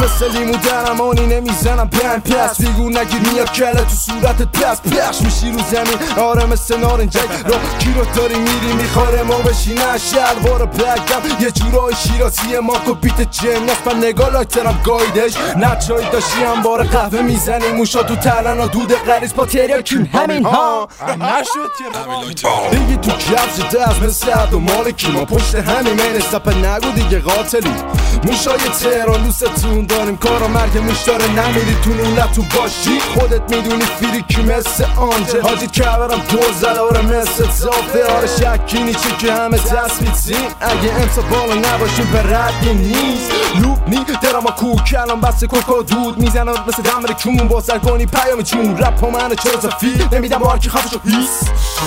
مثل لیمو درمانی نمیزنم پس دیگو نگیر میاد کله تو صورتت پخش میشی رو زمین آره مثل نارنجک را کی رو داری میری میخواره ما بشینه شلوار بگم یه جورای شیرازی ماکو بیت جناس من نگاه لایترم گایدش نچایی داشتی هم بار قهوه میزنی موشا تو تلن و دود غریز با تریاکی همین ها نشد که دیگه تو کفش دست مثل عبد و مالکی ما پشت همین من استپه نگو دیگه قاتلی موشای تهران دوستتون داریم کارا مرگ موش داره نمیری تو نولتون باشی خودت میدونی فریکی مثل آنجه حاجی کبرم دوزد آره مثل زافه آره شکی نیچه که همه تصویتیم اگه امسا بالا نباشیم به ردی نیست لوب نی درما کوکلان بس کوکا دود میزنه مثل دمر کون با سرگانی پیامی چون رپ ها منه چرا زفیر نمیدم با هرکی خفشو هیس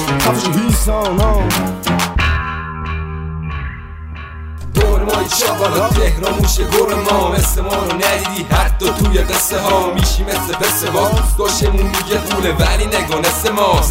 دور مایی شاقالا تهران موشه گور ما مثل ما رو ندیدی حتی توی قصه ها میشی مثل پسه باز داشمون میگه قوله ولی نگانست ماست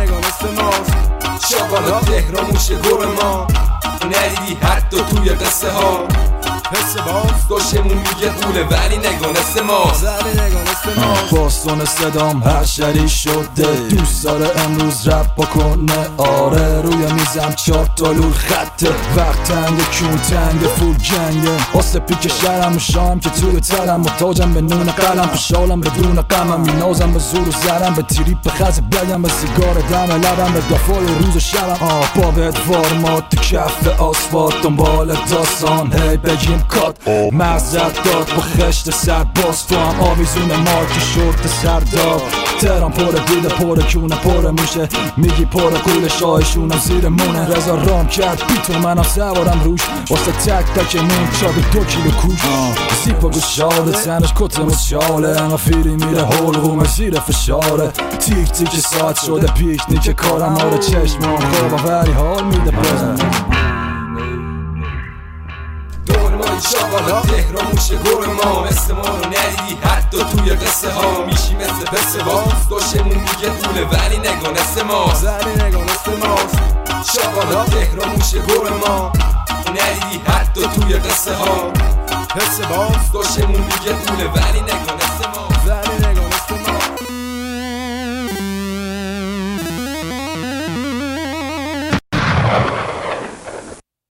شاقالا تهران موشه گور ما ندیدی حتی توی قصه ها داشمون میگه قوله ولی نگانست ماست باستان صدام هر شری شده دوست داره امروز رپ بکنه آره روی میزم 4 تا لول خطه وقت تنگ کون تنگ فول جنگه واسه پیک شرم و شام که توی ترم محتاجم به نون قلم پشالم بدون قمم مینازم به زور و زرم به تریپ به خز بگم به سیگار دم لبم به دفای روز و شبم با به ادوار مات کف آسفالت دنبال داستان هی بگیم کات مغزت داد با خشت سر باز تو هم آویزون مارکی شورت سردار تهران پره دیده پره کونه پره موشه میگی پره کول شایشونم زیر مونه رضا رام کرد بیتو منم سوارم روش واسه تک تک مون چاده 2 کیلو کوش سیپا گوشاده تنش کتم شاله اما فیری میره حلقوم زیر فشاره تیک تیک ساعت شده پیکنیک کارم آره چشمم خواب ولی حال میده بزن شاقالا تهران موشه گور ما مثل ما رو ندیدی حتی توی قصه ها میشی مثل پسه باز داشمون میگه قوله ولی نگانست ماست شاقالا تهران موشه گور ما ندیدی حتی توی قصه ها داشمون میگه قوله ولی نگانست